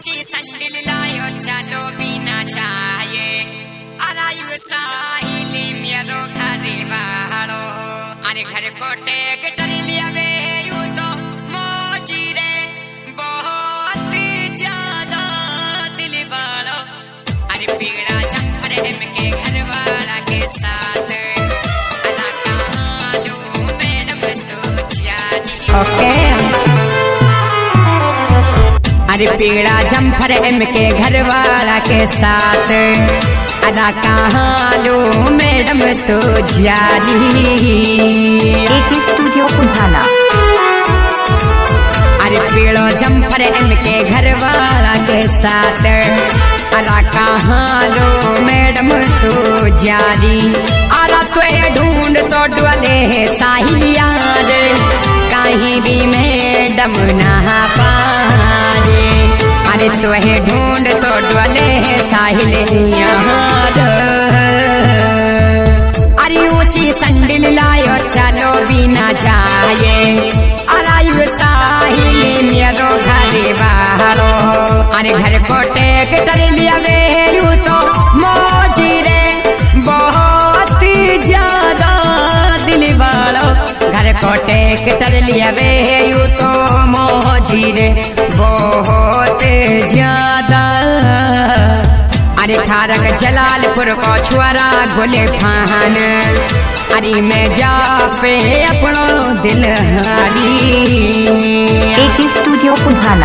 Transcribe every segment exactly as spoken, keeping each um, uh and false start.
ऊंची संडिल लायो चलो बिना छाये अरायु साहिली मेरो घरे वालो अरे घर को टेक टर लिया वे यू तो मोजी रे बहुत ज्यादा दिल वालो अरे पीड़ा जम्फर एम के घर वाला के साथ अला कहाँ लू मैडम तो जानी ओके अरे पीड़ा जम्फर एम के घर वाला के साथ अदा कहाँ लो मैडम तो जानी एक स्टूडियो पुधाना अरे पीड़ो जम्फर एम के घर वाला के साथ अदा कहाँ लो मैडम तो जानी अरा तो ढूंढ तो डोले साहिलिया रे कहीं भी मैडम ना पारे अरे तुहे ढूंढ तो डोले साहिलिया अरे ऊंची संडिल लायो चलो बिना जाए अरायु साहिली मेरो घरे वालो अरे घर को टेक टर लिया वे यू तो मोजी रे बहुत ज्यादा दिल वालो घर को टेक टर लिया वे यू तो मोजी रे बहुत ज्यादा अरे खारक जलालपुर को छुआरा गोले खान अरे मैं जा पे अपनो दिल हारी एक स्टूडियो पुधाना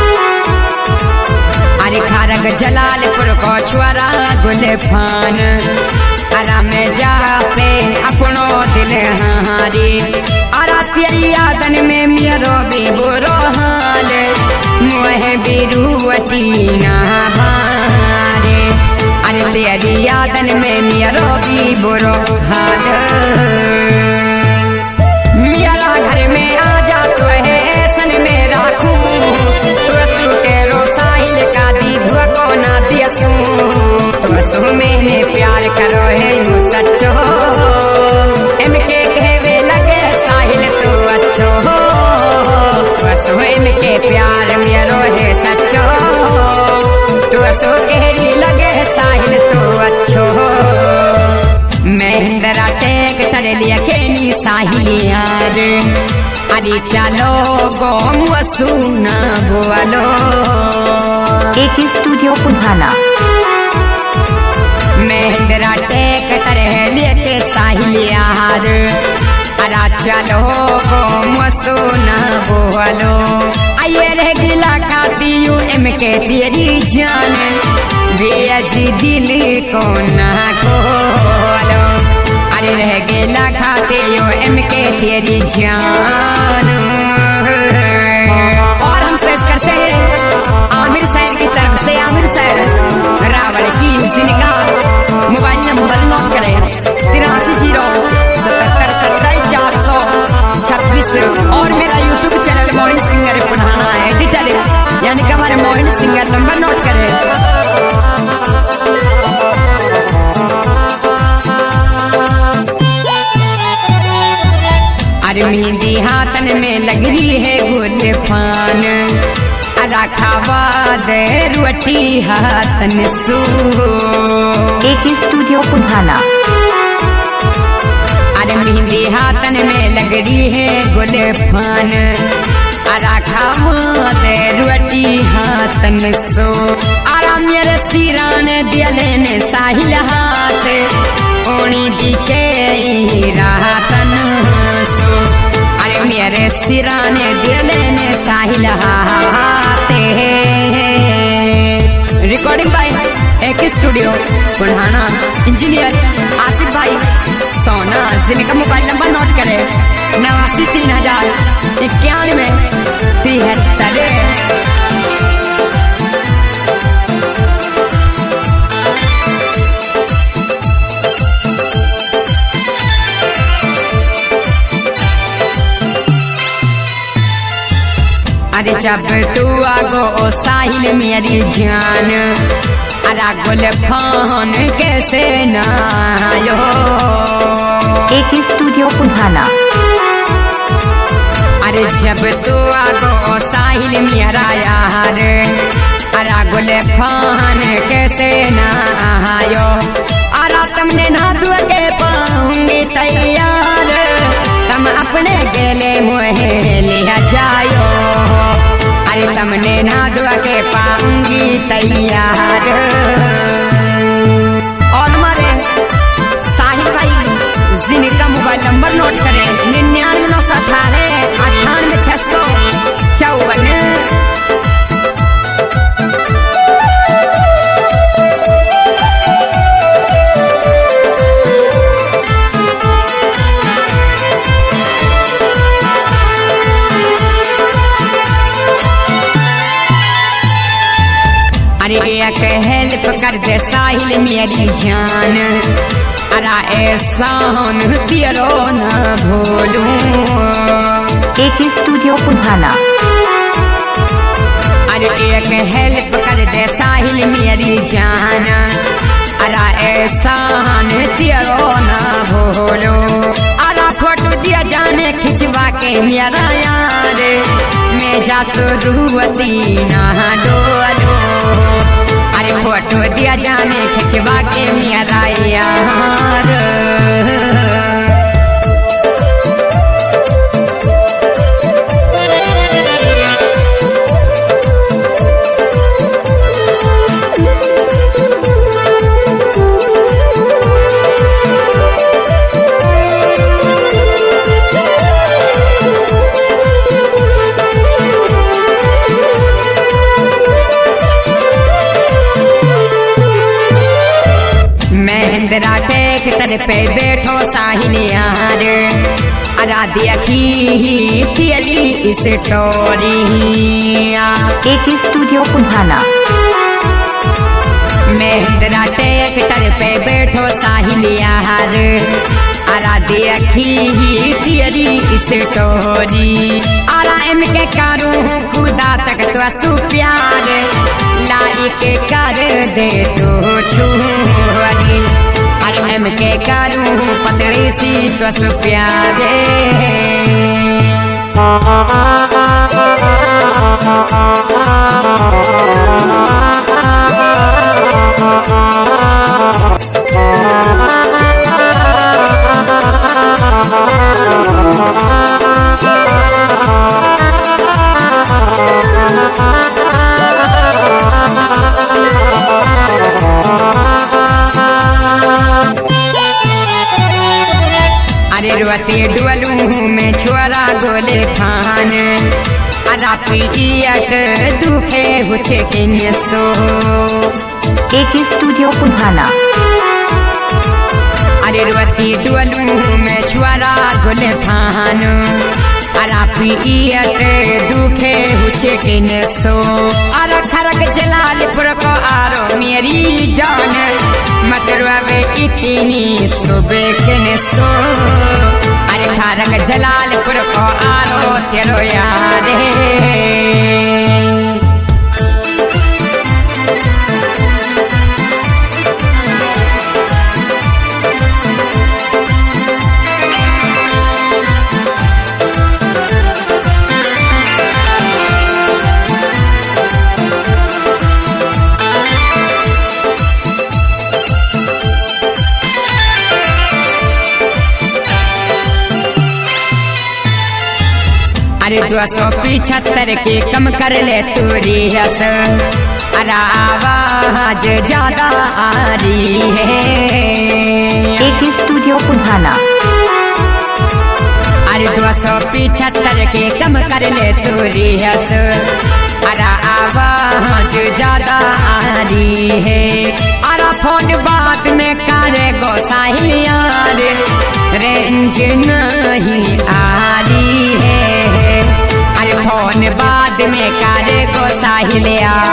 अरे खारक जलालपुर को छुआरा गोले खान अरे मैं जा पे अपनो दिल हारी अरा तेरी यादन में मेरो भी बुरो हाल मोहे भी रुवती ना भारे अरे तेरी यादन में मेरो भी बुरो हाल मेरा घर में आ जा तो है ऐसन में राखूं तो तू के रो साहिल का दी धुआ को ना दियसू तो तू मैंने प्यार करो है यू सच्चो एम के कहवे लगे साहिल तू अच्छो तो एम के प्यार मेरो है सच्चो तू तो कहरी लगे साहिल तू अच्छो महेंद्रा टेक टर लिया केनी साहिलिया रे अरे चलो गो सुना बोलो एक स्टूडियो पुधाना महेंद्रा टेक टर लिया के साहिलिया रे अरे चलो गो सुना बोलो आये रे गिला खाती यू एम के तेरी जान बेजी दिल को ना खोलो अरे रह गेला खाते यो एम के तेरी जान और हम पेश करते हैं आमिर सैर की तरफ से आमिर सैर रावण की जिनका मोबाइल नंबर नोट करें तिरासी जीरो सतहत्तर सत्ताईस चार सौ छब्बीस और मेरा यूट्यूब चैनल मोहिन सिंगर पुराना एडिटर यानी कि हमारे मोहिन सिंगर नंबर नोट करें अरे मेहंदी हाथन में लग रही है गुल फान रखावा दे रोटी हाथन सू एक स्टूडियो पुधाना अरे मेहंदी हाथन में लग रही है गुल फान रखावा दे रोटी हाथन सो आराम मेरे सिरान दिले ने साहिल हाथ ओनी दिखे रातन सो अरे मेरे सिराने दिले ने साहिल हाथे रिकॉर्डिंग बाय एक स्टूडियो बुढ़ाना इंजीनियर आसिफ भाई सोना जिनका मोबाइल नंबर नोट करें नवासी तीन हजार इक्यानवे तिहत्तर अरे जब तू आगो ओ साहिल मेरी जान अरा गोल फान कैसे नायो एक स्टूडियो पुधाना अरे जब तू आगो साहिल मेरा यार अरे गुले फान कैसे ना आयो अरा तुमने ना दुआ के पाऊंगी तैयार तुम अपने गेले मुहे लिया जायो अरे तुमने ना दुआ के पाऊंगी तैयार। और हमारे साहिल भाई जिनका मोबाइल नंबर नोट करें निन्यानवे नौ सौ अठारह अट्ठानवे छह सौ चौवन। अरे एक हेल्प कर दे साहिल मेरी जान अरा ऐसा हम तेरो न भूलूं। एक स्टूडियो पुधाना। अरे एक हेल्प कर दे साहिल मेरी जान अरा ऐसा हम तेरो न भूलूं। अरा फोटो दिया जाने खिंचवा के मेरा यार मैं जा शुरुआती ना डोलो अरे फोटो दिया जाने खिंचवा के मेरा यार। महेंद्रा ट्रैक्टर पे बैठो साहिल यार अरा देखी तेरी स्टोरी। एक स्टूडियो पुधाना। महेंद्रा ट्रैक्टर पे बैठो साहिल यार अरा देखी तेरी स्टोरी। अरा एम के करूँ खुदा तक तो सु प्यार लाइक कर दे तो छुरी अरे एम के करूँ पतली सी तो सु प्यारे। अरे रुआते डुअलू में छोरा गोले खान अरा पियक दुखे हुचे किन्ने सो। एक स्टूडियो पुधाना। अरे रुआते डुअलू में छोरा गोले खान अरा पियक दुखे हुचे किन्ने सो। अरा खरक जलालपुर को आरो मेरी जान मत रुआवे इतनी सुबह किन्ने सो। अरे खरक जलालपुर को आरो तेरो याद है। अरे दो सौ पिछहत्तर के कम कर ले तूरी हस अरा आवाज ज्यादा आ रही है। एक स्टूडियो पुधाना। अरे दो सौ पिछहत्तर के कम कर ले तूरी हस अरा आवाज ज्यादा आ रही है। अरा फोन बात में करे गो साहिल यार रेंज नहीं आ रही है। अरे फोन बाद में करे गो साहिल यार।